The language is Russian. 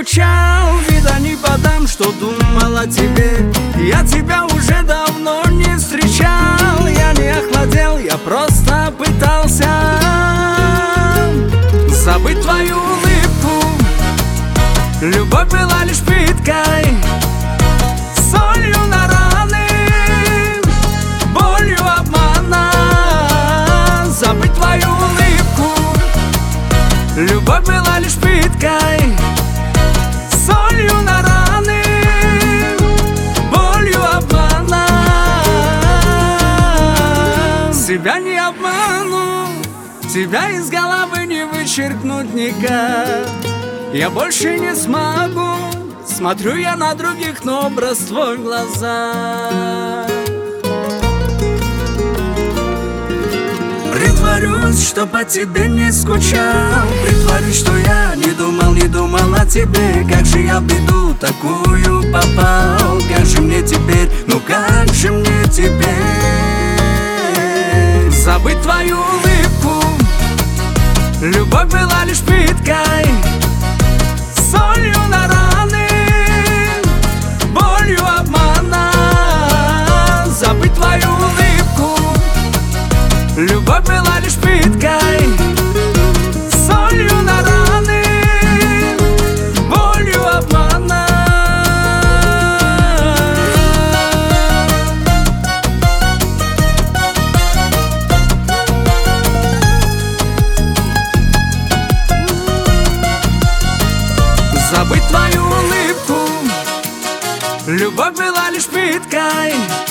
скучал, вида не подам, что думал о тебе. Я тебя уже давно не встречал. Я не охладел, я просто пытался забыть твою улыбку. Любовь была лишь пыткой, солью на раны, болью обмана. Забыть твою улыбку. Любовь была лишь пыткой, солью на раны, болью обмана. Себя не обману, тебя из головы не вычеркнуть никак. Я больше не смогу, смотрю я на других, но образ твой в глазах. Притворюсь, что по тебе не скучал, притворюсь, что я не думал о тебе. Как же я в беду такую попал, как же мне теперь, ну как же мне теперь забыть твою улыбку. Любовь была лишь пыткой, солью на раны, болью обмана. Забыть твою улыбку. Любовь была лишь пыткой, солью на раны, болью обмана. Забыть твою улыбку. Любовь была лишь пыткой,